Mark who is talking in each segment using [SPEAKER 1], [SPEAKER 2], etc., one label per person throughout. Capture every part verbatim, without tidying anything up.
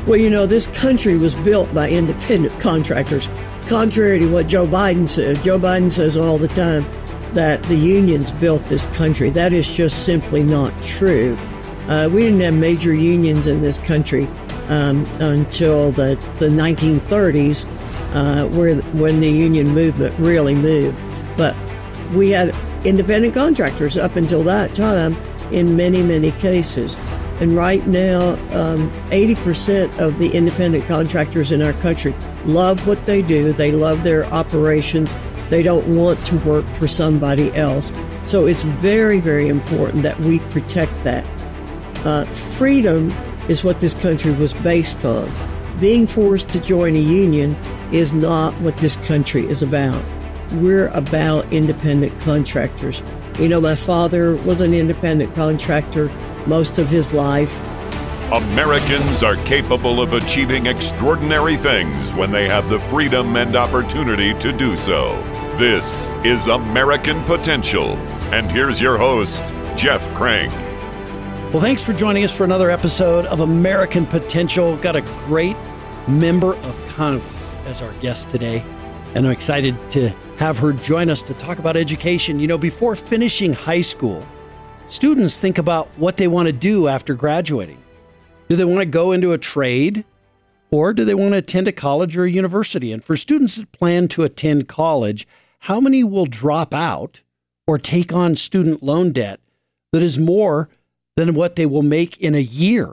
[SPEAKER 1] Well, you know, this country was built by independent contractors, contrary to what Joe Biden said. Joe Biden says all the time that the unions built this country. That is just simply not true. Uh, we didn't have major unions in this country um, until the, the nineteen thirties, uh, where when the union movement really moved. But we had independent contractors up until that time in many, many cases. And right now, um, eighty percent of the independent contractors in our country love what they do. They love their operations. They don't want to work for somebody else. So it's very, very important that we protect that. Uh, freedom is what this country was based on. Being forced to join a union is not what this country is about. We're about independent contractors. You know, my father was an independent contractor most of his life.
[SPEAKER 2] Americans are capable of achieving extraordinary things when they have the freedom and opportunity to do so. This is American Potential. And here's your host, Jeff Crank.
[SPEAKER 3] Well, thanks for joining us for another episode of American Potential. Got a great member of Congress as our guest today, and I'm excited to have her join us to talk about education. You know, before finishing high school, students think about what they want to do after graduating. Do they want to go into a trade, or do they want to attend a college or a university? And for students that plan to attend college, how many will drop out or take on student loan debt that is more than what they will make in a year,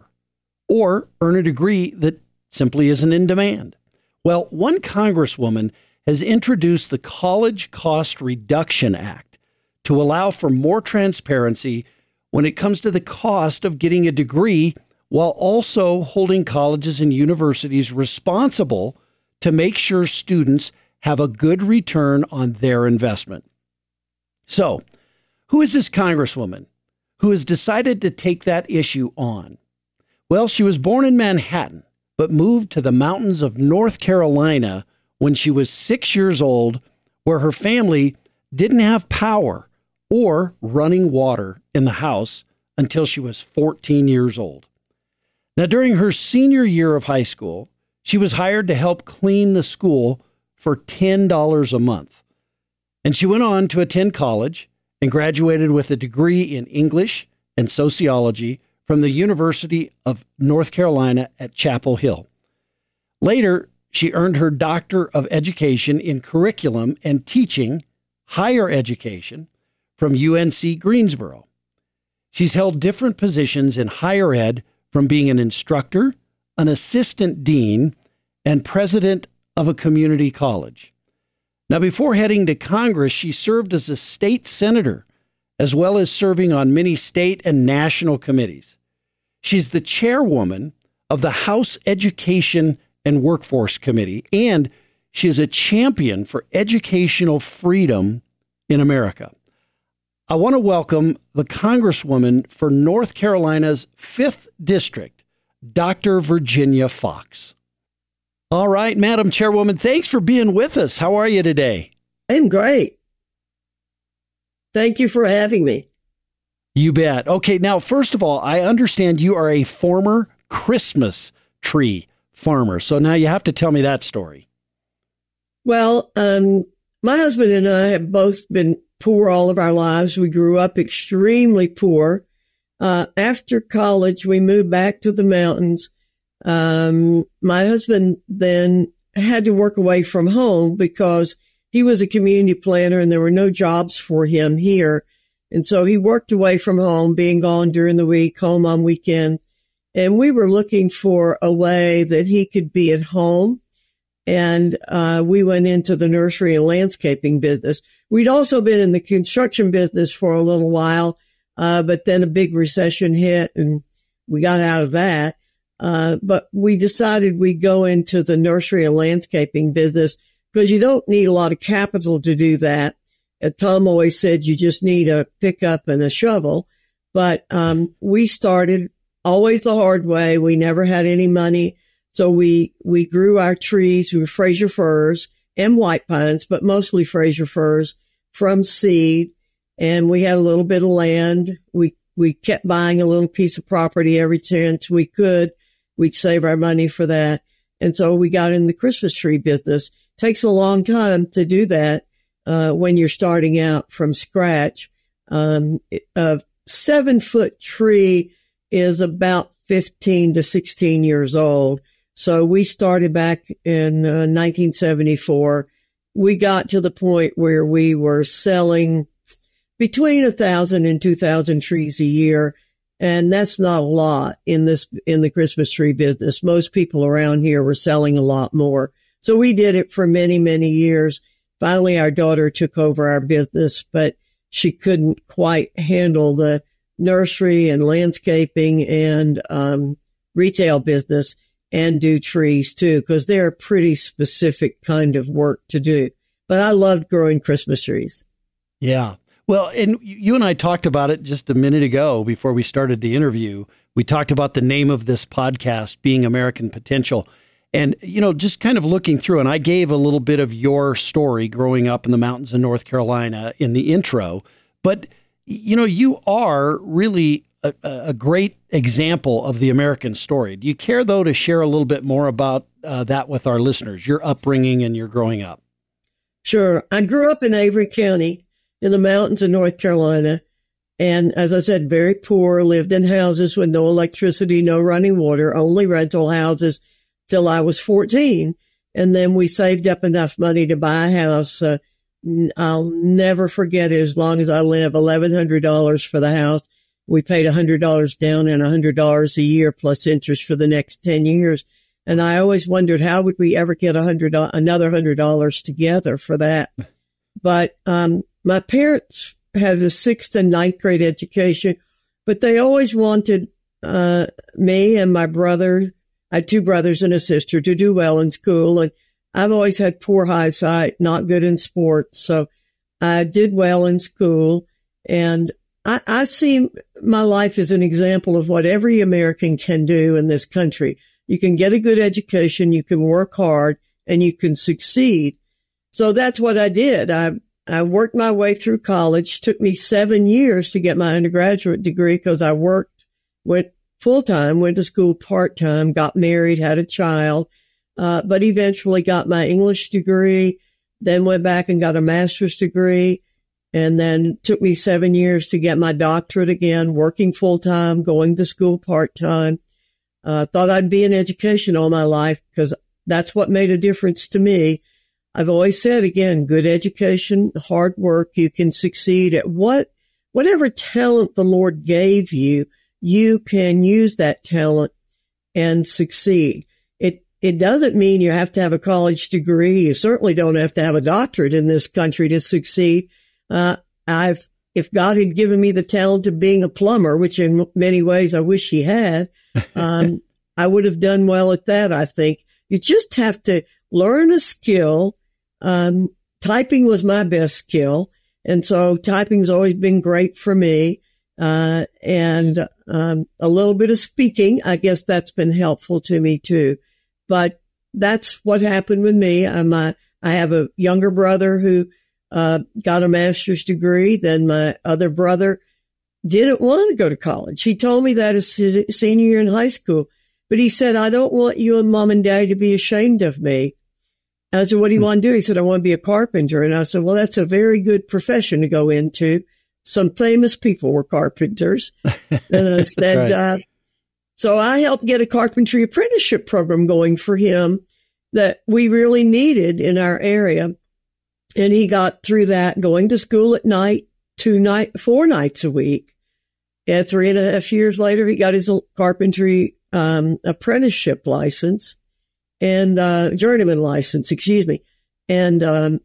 [SPEAKER 3] or earn a degree that simply isn't in demand? Well, one congresswoman has introduced the College Cost Reduction Act to allow for more transparency when it comes to the cost of getting a degree, while also holding colleges and universities responsible to make sure students have a good return on their investment. So, who is this congresswoman who has decided to take that issue on? Well, she was born in Manhattan, but moved to the mountains of North Carolina when she was six years old, where her family didn't have power or running water in the house until she was fourteen years old. Now, during her senior year of high school, she was hired to help clean the school for ten dollars a month. And she went on to attend college and graduated with a degree in English and sociology from the University of North Carolina at Chapel Hill. Later, she earned her Doctor of Education in Curriculum and Teaching, Higher Education, from U N C Greensboro. She's held different positions in higher ed, from being an instructor, an assistant dean, and president of a community college. Now, before heading to Congress, she served as a state senator, as well as serving on many state and national committees. She's the chairwoman of the House Education and Workforce Committee, and she is a champion for educational freedom in America. I want to welcome the Congresswoman for North Carolina's fifth District, Doctor Virginia Foxx. All right, Madam Chairwoman, thanks for being with us. How are you today?
[SPEAKER 1] I'm great. Thank you for having me.
[SPEAKER 3] You bet. Okay, now, first of all, I understand you are a former Christmas tree farmer. So now you have to tell me that story.
[SPEAKER 1] Well, um, my husband and I have both been poor all of our lives. We grew up extremely poor. Uh, after college, we moved back to the mountains. Um, my husband then had to work away from home because he was a community planner and there were no jobs for him here. And so he worked away from home, being gone during the week, home on weekends. And we were looking for a way that he could be at home. And uh, we went into the nursery and landscaping business. We'd also been in the construction business for a little while, uh, but then a big recession hit and we got out of that. Uh, but we decided we'd go into the nursery and landscaping business because you don't need a lot of capital to do that. And Tom always said you just need a pickup and a shovel. But um, we started always the hard way. We never had any money. So we, we grew our trees. We were Fraser firs and white pines, but mostly Fraser firs from seed. And we had a little bit of land. We, we kept buying a little piece of property every chance we could. we'd save our money for that. And so we got in the Christmas tree business. Takes a long time to do that uh, when you're starting out from scratch. Um, a seven foot tree is about fifteen to sixteen years old. So we started back in uh, nineteen seventy-four. We got to the point where we were selling between a thousand and two thousand trees a year. And that's not a lot in this, in the Christmas tree business. Most people around here were selling a lot more. So we did it for many, many years. Finally, our daughter took over our business, but she couldn't quite handle the nursery and landscaping and um, retail business and do trees too, because they're a pretty specific kind of work to do. But I loved growing Christmas trees.
[SPEAKER 3] Yeah. Well, and you and I talked about it just a minute ago before we started the interview. We talked about the name of this podcast being American Potential. And, you know, just kind of looking through, and I gave a little bit of your story growing up in the mountains of North Carolina in the intro. But, you know, you are really a, a great example of the American story. Do you care, though, to share a little bit more about uh, that with our listeners, your upbringing and your growing up?
[SPEAKER 1] Sure. I grew up in Avery County in the mountains of North Carolina. And as I said, very poor, lived in houses with no electricity, no running water, only rental houses till I was fourteen. And then we saved up enough money to buy a house. Uh, I'll never forget it as long as I live, eleven hundred dollars for the house. We paid one hundred dollars down and one hundred dollars a year plus interest for the next ten years. And I always wondered, how would we ever get a hundred, another one hundred dollars together for that? But um my parents had a sixth and ninth grade education, but they always wanted uh me and my brother, I had two brothers and a sister, to do well in school. And I've always had poor eyesight, not good in sports. So I did well in school. And I, I see my life as an example of what every American can do in this country. You can get a good education, you can work hard, and you can succeed. So that's what I did. I I worked my way through college. Took me seven years to get my undergraduate degree because I worked, went full-time, went to school part-time, got married, had a child, uh, but eventually got my English degree, then went back and got a master's degree, and then took me seven years to get my doctorate again, working full-time, going to school part-time. Uh, thought I'd be in education all my life because that's what made a difference to me. I've always said, again, good education, hard work, you can succeed at what, whatever talent the Lord gave you, you can use that talent and succeed. It, it doesn't mean you have to have a college degree. You certainly don't have to have a doctorate in this country to succeed. Uh, I've, if God had given me the talent of being a plumber, which in many ways I wish he had, um, I would have done well at that, I think. You just have to learn a skill. Um, typing was my best skill. And so typing's always been great for me. Uh, and, um, a little bit of speaking, I guess that's been helpful to me too. But that's what happened with me. I'm, uh, I have a younger brother who, uh, got a master's degree. Then my other brother didn't want to go to college. He told me that as a senior year in high school, but he said, I don't want you and mom and dad to be ashamed of me. I said, what do you want to do? He said, I want to be a carpenter. And I said, well, that's a very good profession to go into. Some famous people were carpenters. And I said,
[SPEAKER 3] right.
[SPEAKER 1] uh, so I helped get a carpentry apprenticeship program going for him that we really needed in our area. And he got through that, going to school at night, two night, four nights a week. And three and a half years later, he got his carpentry um, apprenticeship license. And, uh, journeyman license, excuse me. And, um,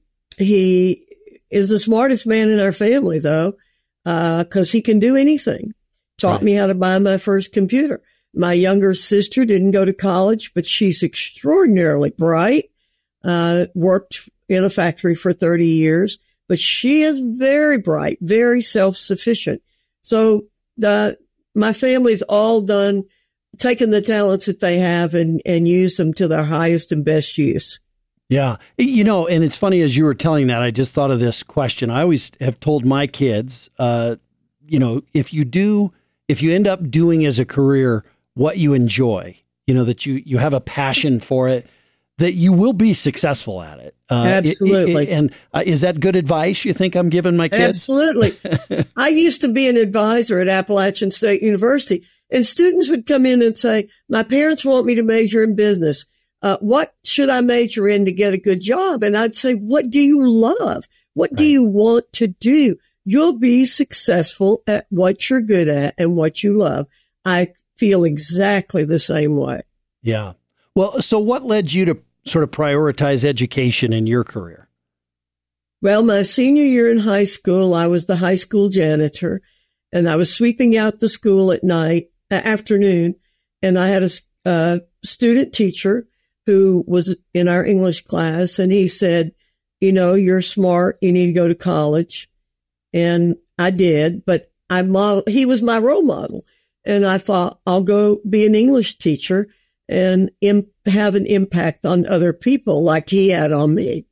[SPEAKER 1] he is the smartest man in our family though, uh, cause he can do anything. Taught right. me how to buy my first computer. My younger sister didn't go to college, but she's extraordinarily bright, uh, worked in a factory for thirty years, but she is very bright, very self-sufficient. So the, my family's all done taking the talents that they have and, and use them to their highest and best use.
[SPEAKER 3] Yeah. You know, and it's funny, as you were telling that, I just thought of this question. I always have told my kids, uh, you know, if you do, if you end up doing as a career what you enjoy, you know, that you, you have a passion for it, that you will be successful at it. Uh,
[SPEAKER 1] Absolutely.
[SPEAKER 3] It, it, and uh, is that good advice you think I'm giving my kids?
[SPEAKER 1] Absolutely. I used to be an advisor at Appalachian State University, and students would come in and say, my parents want me to major in business. Uh, what should I major in to get a good job? And I'd say, what do you love? What right. do you want to do? You'll be successful at what you're good at and what you love. I feel exactly the same way.
[SPEAKER 3] Yeah. Well, so what led you to sort of prioritize education in your career?
[SPEAKER 1] Well, my senior year in high school, I was the high school janitor, and I was sweeping out the school at night, uh, afternoon, and I had a uh, student teacher who was in our English class, and he said, you know, you're smart, you need to go to college. And I did, but I model, he was my role model. And I thought, I'll go be an English teacher and im- have an impact on other people like he had on me.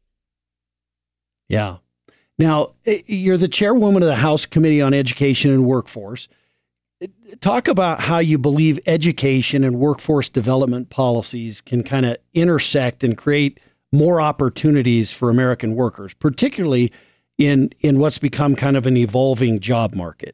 [SPEAKER 3] Yeah. Now, you're the chairwoman of the House Committee on Education and Workforce. Talk about how you believe education and workforce development policies can kind of intersect and create more opportunities for American workers, particularly in, in what's become kind of an evolving job market.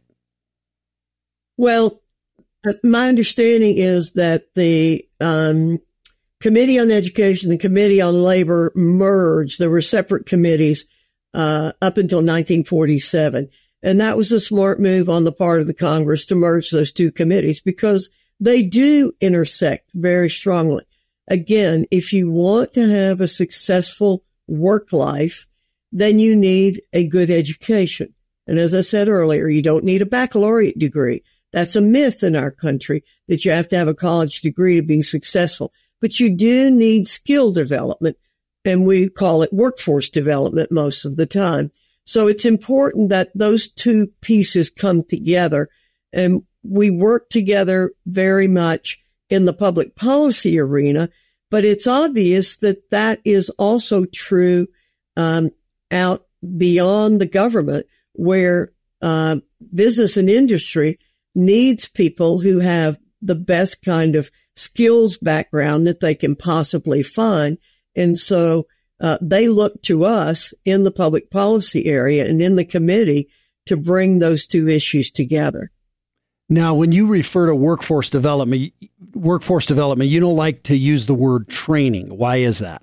[SPEAKER 1] Well, my understanding is that the um, Committee on Education and the Committee on Labor merged. There were separate committees uh, up until nineteen forty-seven. And that was a smart move on the part of the Congress to merge those two committees because they do intersect very strongly. Again, if you want to have a successful work life, then you need a good education. And as I said earlier, you don't need a baccalaureate degree. That's a myth in our country that you have to have a college degree to be successful. But you do need skill development, and we call it workforce development most of the time. So it's important that those two pieces come together, and we work together very much in the public policy arena, but it's obvious that that is also true um, out beyond the government, where uh, business and industry needs people who have the best kind of skills background that they can possibly find. And so uh, they look to us in the public policy area and in the committee to bring those two issues together.
[SPEAKER 3] Now, when you refer to workforce development, workforce development, you don't like to use the word training. Why is that?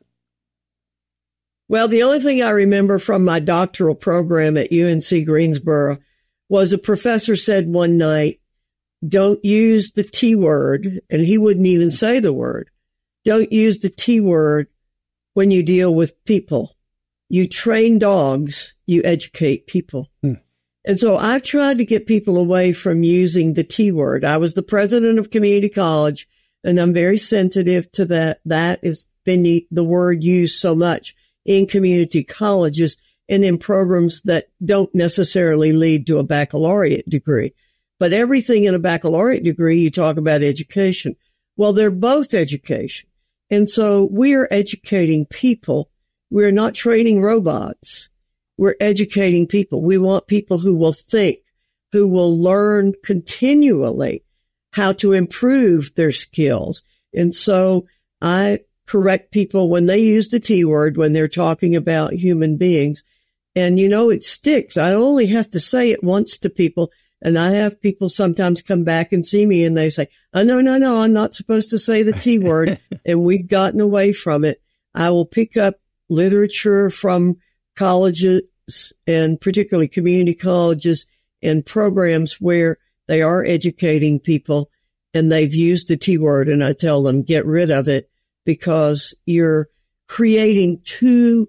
[SPEAKER 1] Well, the only thing I remember from my doctoral program at U N C Greensboro was a professor said one night, don't use the T word, and he wouldn't even say the word. Don't use the T word when you deal with people. You train dogs, you educate people. Hmm. And so I've tried to get people away from using the T word. I was the president of community college, and I'm very sensitive to that. That has been the, the word used so much in community colleges and in programs that don't necessarily lead to a baccalaureate degree. But everything in a baccalaureate degree, you talk about education. Well, they're both education. And so we are educating people. We're not training robots. We're educating people. We want people who will think, who will learn continually how to improve their skills. And so I correct people when they use the T word, when they're talking about human beings. And, you know, it sticks. I only have to say it once to people. And I have people sometimes come back and see me and they say, oh, no, no, no, I'm not supposed to say the T word. And we've gotten away from it. I will pick up literature from colleges and particularly community colleges and programs where they are educating people and they've used the T word. And I tell them, get rid of it because you're creating two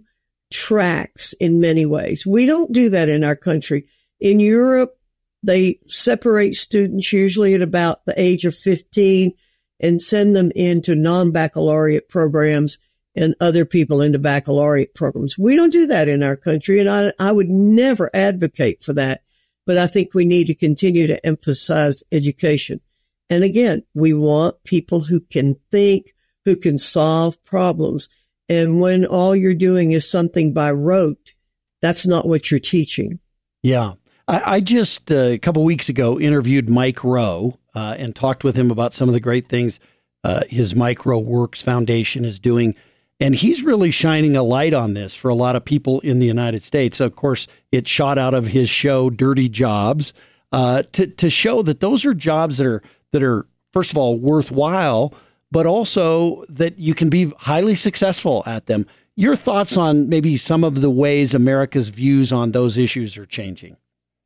[SPEAKER 1] tracks in many ways. We don't do that in our country. In Europe, they separate students usually at about the age of fifteen and send them into non-baccalaureate programs and other people into baccalaureate programs. We don't do that in our country, and I, I would never advocate for that. But I think we need to continue to emphasize education. And again, we want people who can think, who can solve problems. And when all you're doing is something by rote, that's not what you're teaching.
[SPEAKER 3] Yeah. I, I just, uh, a couple of weeks ago, interviewed Mike Rowe uh, and talked with him about some of the great things uh, his MicroWorks Foundation is doing. And he's really shining a light on this for a lot of people in the United States. Of course, it shot out of his show, Dirty Jobs, uh, to, to show that those are jobs that are, that are, first of all, worthwhile, but also that you can be highly successful at them. Your thoughts on maybe some of the ways America's views on those issues are changing?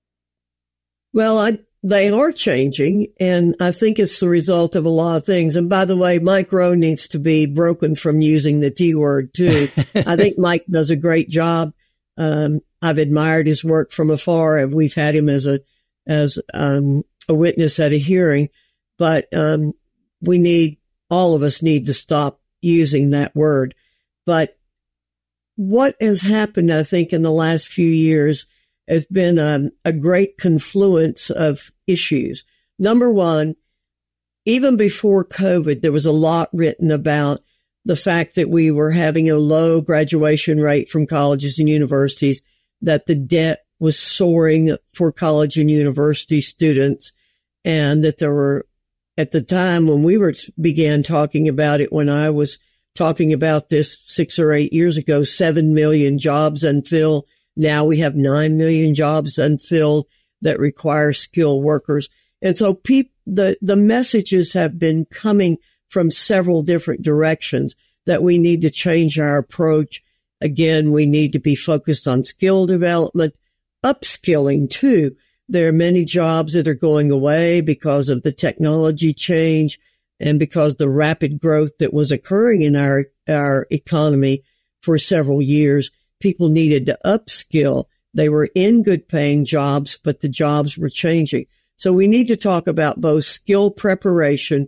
[SPEAKER 1] Well, I, they are changing, and I think it's the result of a lot of things. And by the way, Mike Rowe needs to be broken from using the T word, too. I think Mike does a great job. Um, I've admired his work from afar, and we've had him as a as um, a witness at a hearing. But um, we need, all of us need to stop using that word. But what has happened, I think, in the last few years has been um, a great confluence of issues. Number one, even before COVID, there was a lot written about the fact that we were having a low graduation rate from colleges and universities, that the debt was soaring for college and university students, and that there were, at the time when we were began talking about it, when I was talking about this six or eight years ago, seven million jobs unfilled. Now we have nine million jobs unfilled that require skilled workers. And so peop- the, the messages have been coming from several different directions that we need to change our approach. Again, we need to be focused on skill development, upskilling too. There are many jobs that are going away because of the technology change and because the rapid growth that was occurring in our, our economy for several years. People needed to upskill. They were in good paying jobs, but the jobs were changing. So we need to talk about both skill preparation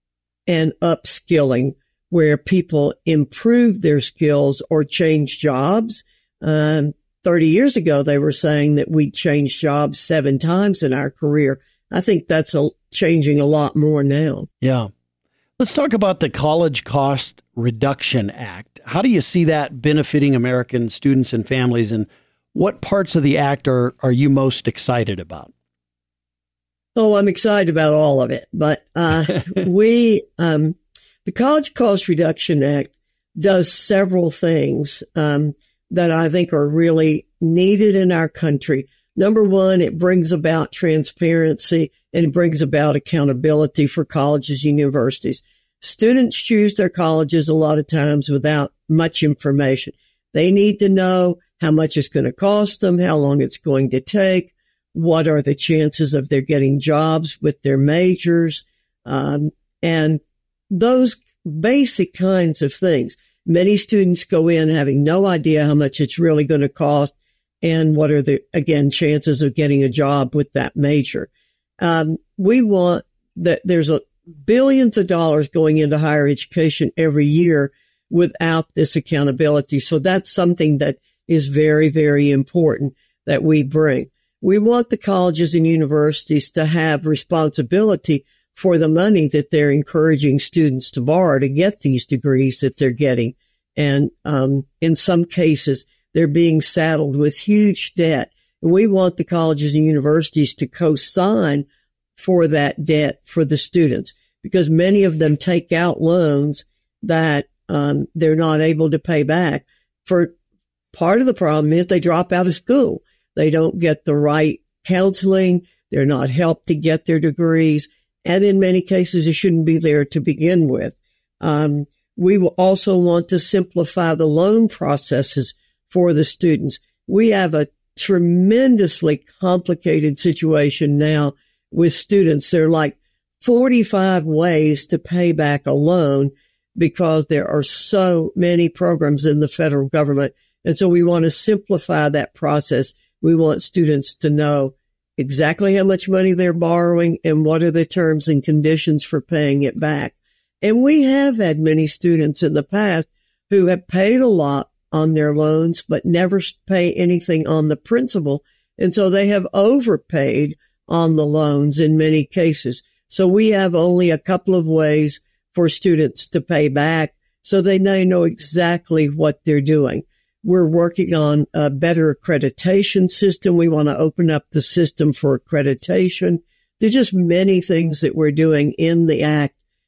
[SPEAKER 1] and upskilling, where people improve their skills or change jobs. Um, thirty years ago, they were saying that we changed jobs seven times in our career. I think that's a, changing a lot more now.
[SPEAKER 3] Yeah. Let's talk about the College Cost Reduction Act. How do you see that benefiting American students and families, and what parts of the act are, are you most excited about?
[SPEAKER 1] Oh, I'm excited about all of it, but uh, we, um, the College Cost Reduction Act does several things um, that I think are really needed in our country. Number one, it brings about transparency and it brings about accountability for colleges and universities. Students choose their colleges a lot of times without much information. They need to know how much it's going to cost them, how long it's going to take, what are the chances of their getting jobs with their majors, um, and those basic kinds of things. Many students go in having no idea how much it's really going to cost and what are the, again, chances of getting a job with that major. Um, we want that there's a billions of dollars going into higher education every year without this accountability. So that's something that is very, very important that we bring. We want the colleges and universities to have responsibility for the money that they're encouraging students to borrow to get these degrees that they're getting. And um, in some cases, they're being saddled with huge debt. And we want the colleges and universities to co-sign for that debt for the students, because many of them take out loans that um, they're not able to pay back. For part of the problem is they drop out of school. They don't get the right counseling. They're not helped to get their degrees. And in many cases, it shouldn't be there to begin with. Um, we will also want to simplify the loan processes for the students. We have a tremendously complicated situation now with students. There are like forty-five ways to pay back a loan because there are so many programs in the federal government. And so we want to simplify that process. We want students to know exactly how much money they're borrowing and what are the terms and conditions for paying it back. And we have had many students in the past who have paid a lot on their loans, but never pay anything on the principal. And so they have overpaid on the loans in many cases. So we have only a couple of ways for students to pay back so they know exactly what they're doing. We're working on a better accreditation system. We want to open up the system for accreditation. There's just many things that we're doing in the act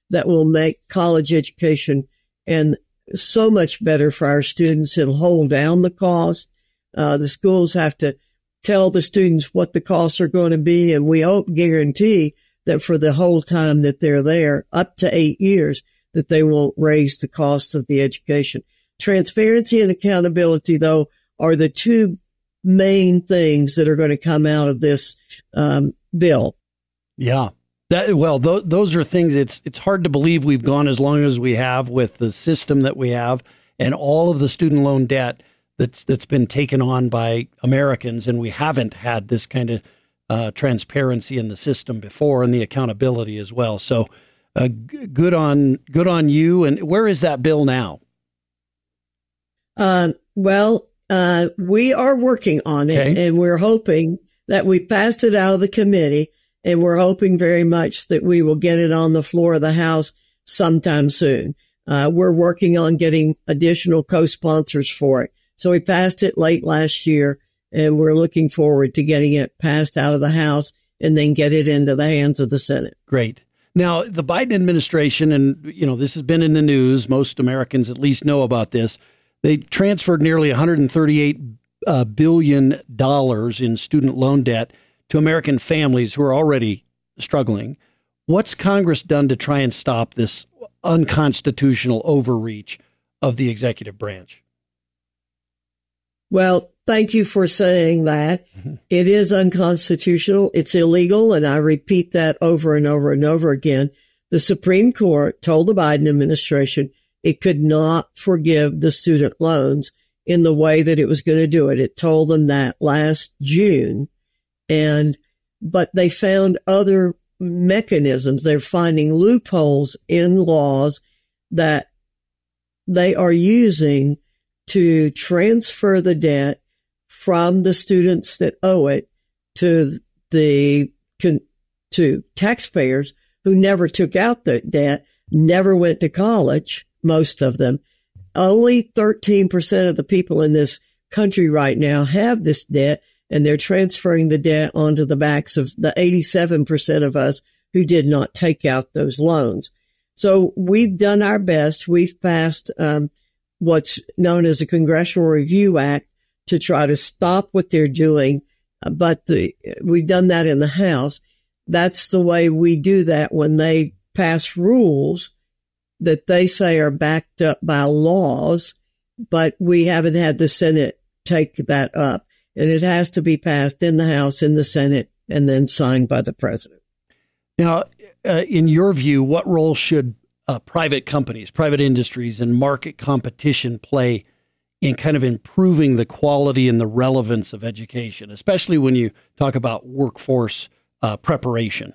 [SPEAKER 1] that will make college education and so much better for our students. It'll hold down the cost. Uh, the schools have to tell the students what the costs are going to be, and we hope guarantee that for the whole time that they're there, up to eight years, that they won't raise the cost of the education. Transparency and accountability, though, are the two main things that are going to come out of this um, bill.
[SPEAKER 3] Yeah. That, well, th- those are things. It's it's hard to believe we've gone as long as we have with the system that we have and all of the student loan debt that's that's been taken on by Americans, and we haven't had this kind of uh, transparency in the system before, and the accountability as well. So, uh, g- good on good on you. And where is that bill now?
[SPEAKER 1] Uh, well, uh, we are working on it,
[SPEAKER 3] Okay.
[SPEAKER 1] and we're hoping that we passed it out of the committee, and we're hoping very much that we will get it on the floor of the House sometime soon. Uh, we're working on getting additional co-sponsors for it. So we passed it late last year, and we're looking forward to getting it passed out of the House and then get it into the hands of the Senate.
[SPEAKER 3] Great. Now, the Biden administration, and, you know, this has been in the news. Most Americans at least know about this. They transferred nearly one hundred thirty-eight uh, billion dollars in student loan debt to American families who are already struggling. What's Congress done to try and stop this unconstitutional overreach of the executive branch?
[SPEAKER 1] Well, thank you for saying that. It is unconstitutional. It's illegal. And I repeat that over and over and over again. The Supreme Court told the Biden administration it could not forgive the student loans in the way that it was going to do it. It told them that last June. And, but they found other mechanisms. They're finding loopholes in laws that they are using to transfer the debt from the students that owe it to the, to taxpayers who never took out the debt, never went to college, most of them. Only thirteen percent of the people in this country right now have this debt, and they're transferring the debt onto the backs of the eighty-seven percent of us who did not take out those loans. So we've done our best. We've passed um, what's known as a Congressional Review Act to try to stop what they're doing. But the, we've done that in the House. That's the way we do that when they pass rules that they say are backed up by laws, but we haven't had the Senate take that up. And it has to be passed in the House, in the Senate, and then signed by the president.
[SPEAKER 3] Now, uh, in your view, what role should uh, private companies, private industries, and market competition play in kind of improving the quality and the relevance of education, especially when you talk about workforce uh, preparation?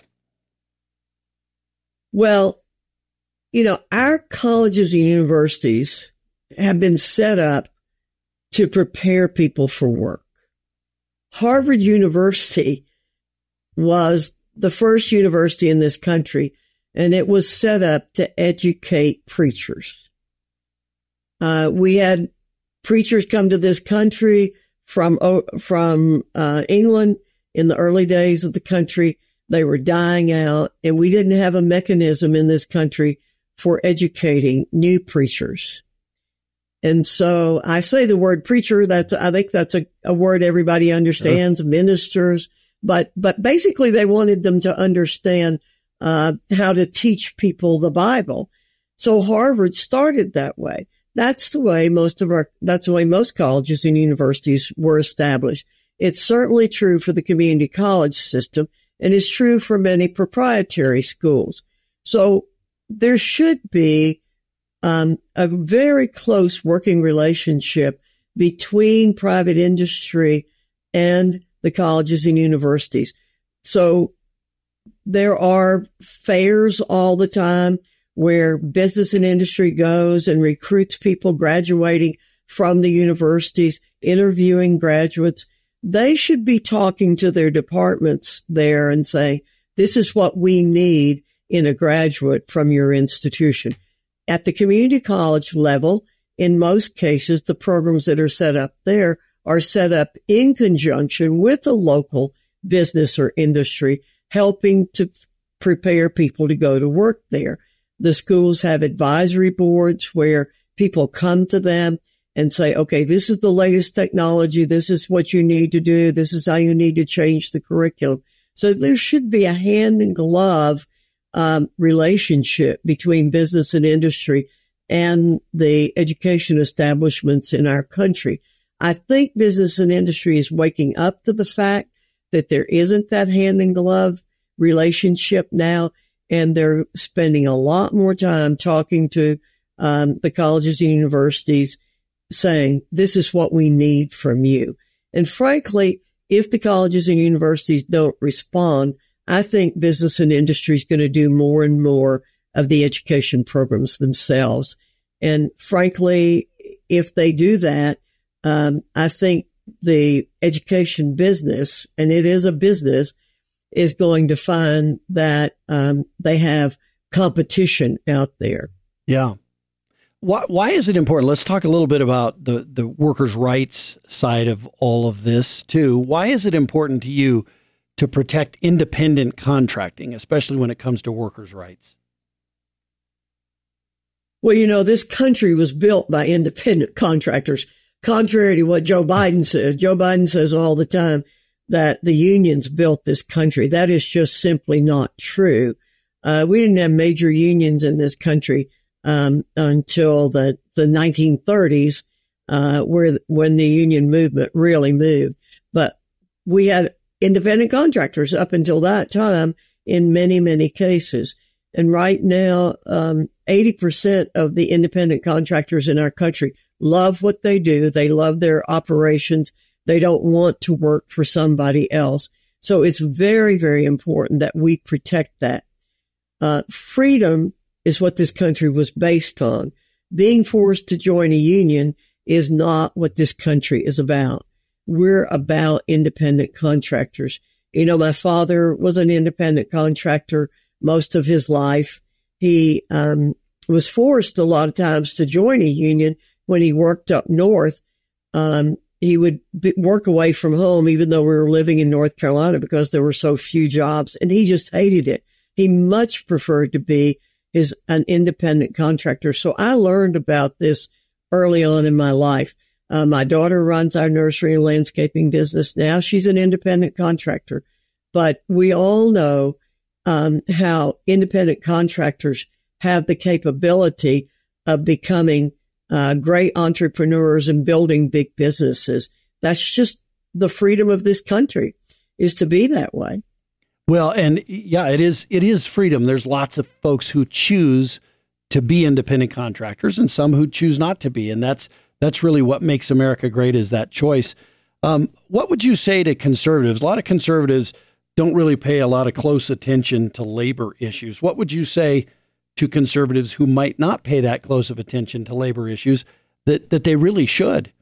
[SPEAKER 1] Well, you know, our colleges and universities have been set up to prepare people for work. Harvard University was the first university in this country, and it was set up to educate preachers. Uh, we had preachers come to this country from, from, uh, England in the early days of the country. They were dying out, and we didn't have a mechanism in this country for educating new preachers. And so I say the word preacher, that's, I think that's a, a word everybody understands, sure. Ministers, but, but basically they wanted them to understand, uh, how to teach people the Bible. So Harvard started that way. That's the way most of our, that's the way most colleges and universities were established. It's certainly true for the community college system, and it's true for many proprietary schools. So there should be um, a very close working relationship between private industry and the colleges and universities. So there are fairs all the time where business and industry goes and recruits people graduating from the universities, interviewing graduates. They should be talking to their departments there and saying, this is what we need in a graduate from your institution. At the community college level, in most cases, the programs that are set up there are set up in conjunction with a local business or industry, helping to prepare people to go to work there. The schools have advisory boards where people come to them and say, okay, this is the latest technology. This is what you need to do. This is how you need to change the curriculum. So there should be a hand in glove um, relationship between business and industry and the education establishments in our country. I think business and industry is waking up to the fact that there isn't that hand in glove relationship now, and they're spending a lot more time talking to um, the colleges and universities saying, this is what we need from you. And frankly, if the colleges and universities don't respond, I think business and industry is going to do more and more of the education programs themselves. And frankly, if they do that, um, I think the education business, and it is a business, is going to find that um, they have competition out there.
[SPEAKER 3] Yeah. Why, why is it important? Let's talk a little bit about the, the workers' rights side of all of this, too. Why is it important to you to protect independent contracting, especially when it comes to workers' rights?
[SPEAKER 1] Well, you know, this country was built by independent contractors, contrary to what Joe Biden said. Joe Biden says all the time that the unions built this country. That is just simply not true. Uh, we didn't have major unions in this country um, until the, the nineteen thirties, uh, where when the union movement really moved. But we had independent contractors up until that time in many, many cases. And right now, um, eighty percent of the independent contractors in our country love what they do. They love their operations. They don't want to work for somebody else. So it's very, very important that we protect that. Uh, freedom is what this country was based on. Being forced to join a union is not what this country is about. We're about independent contractors. You know, my father was an independent contractor most of his life. He um, was forced a lot of times to join a union when he worked up north. Um, he would be, work away from home, even though we were living in North Carolina, because there were so few jobs, and he just hated it. He much preferred to be his an independent contractor. So I learned about this early on in my life. Uh, my daughter runs our nursery and landscaping business now. She's an independent contractor, but we all know um, how independent contractors have the capability of becoming uh, great entrepreneurs and building big businesses. That's just the freedom of this country, is to be that way.
[SPEAKER 3] Well, and yeah, it is, it is freedom. There's lots of folks who choose to be independent contractors and some who choose not to be. And that's, that's really what makes America great, is that choice. Um, what would you say to conservatives? A lot of conservatives don't really pay a lot of close attention to labor issues. What would you say to conservatives who might not pay that close of attention to labor issues that, that they really should?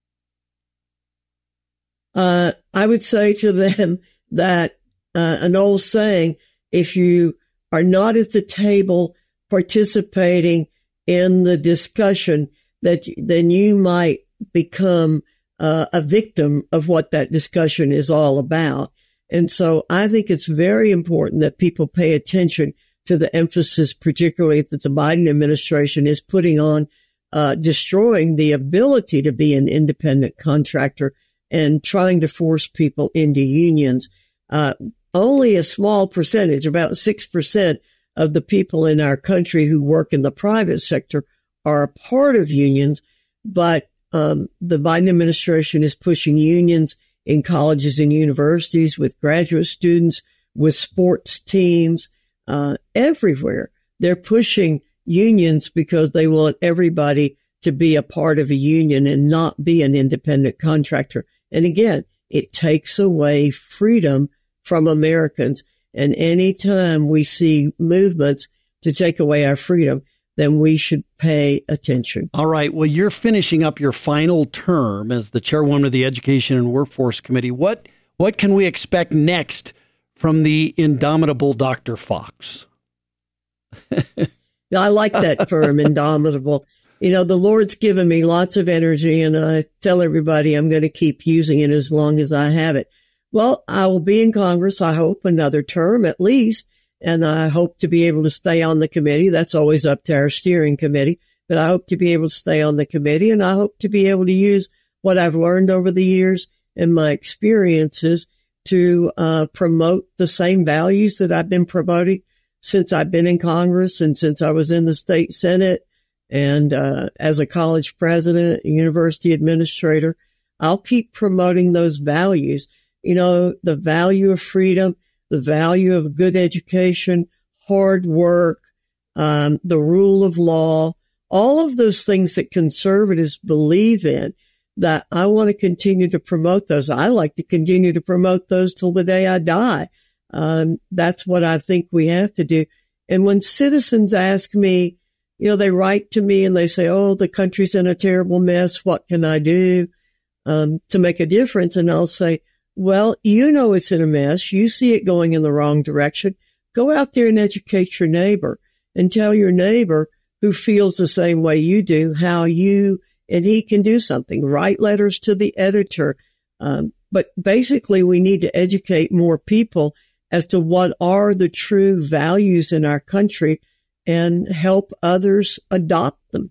[SPEAKER 1] Uh, I would say to them that uh, an old saying, if you are not at the table participating in the discussion, that then you might become uh, a victim of what that discussion is all about. And so I think it's very important that people pay attention to the emphasis, particularly that the Biden administration is putting on uh, destroying the ability to be an independent contractor and trying to force people into unions. Uh, only a small percentage, about six percent of the people in our country who work in the private sector are a part of unions, but um, the Biden administration is pushing unions in colleges and universities, with graduate students, with sports teams, uh, everywhere. They're pushing unions because they want everybody to be a part of a union and not be an independent contractor. And again, it takes away freedom from Americans. And any time we see movements to take away our freedom, then we should pay attention.
[SPEAKER 3] All right. Well, you're finishing up your final term as the chairwoman of the Education and Workforce Committee. What what can we expect next from the indomitable Doctor Fox?
[SPEAKER 1] I like that term, indomitable. You know, the Lord's given me lots of energy, and I tell everybody I'm going to keep using it as long as I have it. Well, I will be in Congress, I hope, another term at least, And I hope to be able to stay on the committee. That's always up to our steering committee. But I hope to be able to stay on the committee, and I hope to be able to use what I've learned over the years and my experiences to uh, promote the same values that I've been promoting since I've been in Congress and since I was in the state Senate and uh, as a college president, a university administrator. I'll keep promoting those values. You know, the value of freedom, the value of good education, hard work, um, the rule of law, all of those things that conservatives believe in, that I want to continue to promote those. I like to continue to promote those till the day I die. Um, that's what I think we have to do. And when citizens ask me, you know, they write to me and they say, oh, the country's in a terrible mess. What can I do um, to make a difference? And I'll say, well, you know it's in a mess. You see it going in the wrong direction. Go out there and educate your neighbor and tell your neighbor who feels the same way you do, how you and he can do something. Write letters to the editor. Um, but basically, we need to educate more people as to what are the true values in our country and help others adopt them,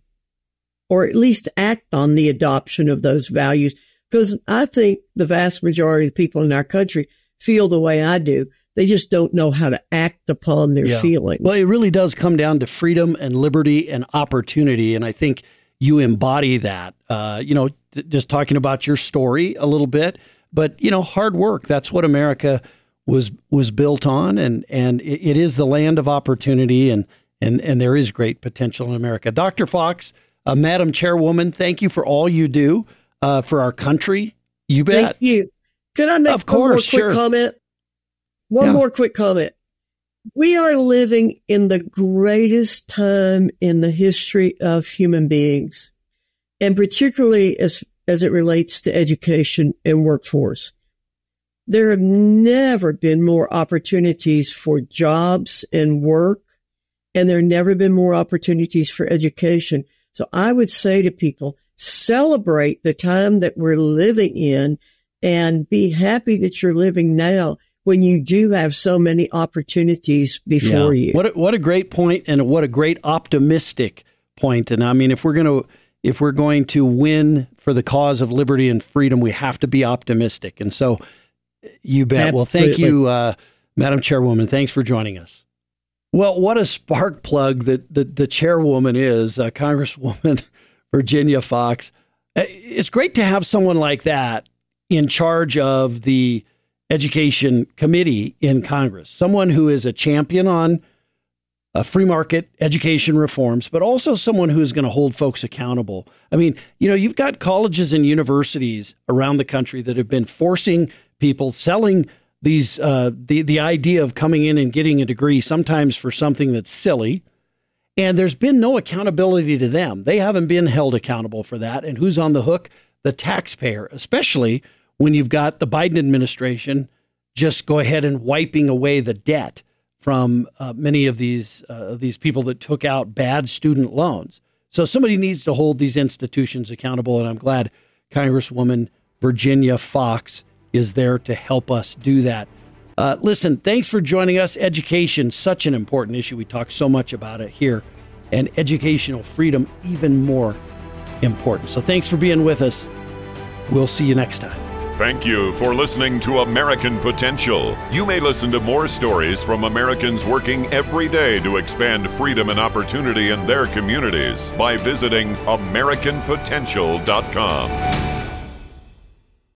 [SPEAKER 1] or at least act on the adoption of those values. Because I think the vast majority of people in our country feel the way I do. They just don't know how to act upon their
[SPEAKER 3] yeah.
[SPEAKER 1] feelings.
[SPEAKER 3] Well, it really does come down to freedom and liberty and opportunity. And I think you embody that, uh, you know, t- just talking about your story a little bit, but, you know, hard work. That's what America was was built on. And, and it, it is the land of opportunity, and, and, and there is great potential in America. Doctor Fox, uh, Madam Chairwoman, thank you for all you do uh, for our country. You bet.
[SPEAKER 1] Thank you. Could I make
[SPEAKER 3] of
[SPEAKER 1] one
[SPEAKER 3] course,
[SPEAKER 1] more quick
[SPEAKER 3] sure.
[SPEAKER 1] comment? One
[SPEAKER 3] Yeah.
[SPEAKER 1] more quick comment. We are living in the greatest time in the history of human beings, and particularly as, as it relates to education and workforce. There have never been more opportunities for jobs and work, and there have never been more opportunities for education. So I would say to people, celebrate the time that we're living in and be happy that you're living now, when you do have so many opportunities before
[SPEAKER 3] yeah.
[SPEAKER 1] you.
[SPEAKER 3] What a, what a great point, and what a great optimistic point. And I mean, if we're going to if we're going to win for the cause of liberty and freedom, we have to be optimistic. And so, you bet.
[SPEAKER 1] Absolutely.
[SPEAKER 3] Well, thank you, uh, Madam Chairwoman. Thanks for joining us. Well, what a spark plug that the, the chairwoman is, uh, Congresswoman Virginia Fox. It's great to have someone like that in charge of the Education Committee in Congress, someone who is a champion on uh, free market education reforms, but also someone who is going to hold folks accountable. I mean, you know, you've got colleges and universities around the country that have been forcing people, selling these uh, the the idea of coming in and getting a degree, sometimes for something that's silly, and there's been no accountability to them. They haven't been held accountable for that. And who's on the hook? The taxpayer, especially when you've got the Biden administration just go ahead and wiping away the debt from uh, many of these uh, these people that took out bad student loans. So somebody needs to hold these institutions accountable, and I'm glad Congresswoman Virginia Fox is there to help us do that. Uh, listen, thanks for joining us. Education, such an important issue. We talk so much about it here, and educational freedom even more important. So thanks for being with us. We'll see you next time.
[SPEAKER 2] Thank you for listening to American Potential. You may listen to more stories from Americans working every day to expand freedom and opportunity in their communities by visiting American Potential dot com.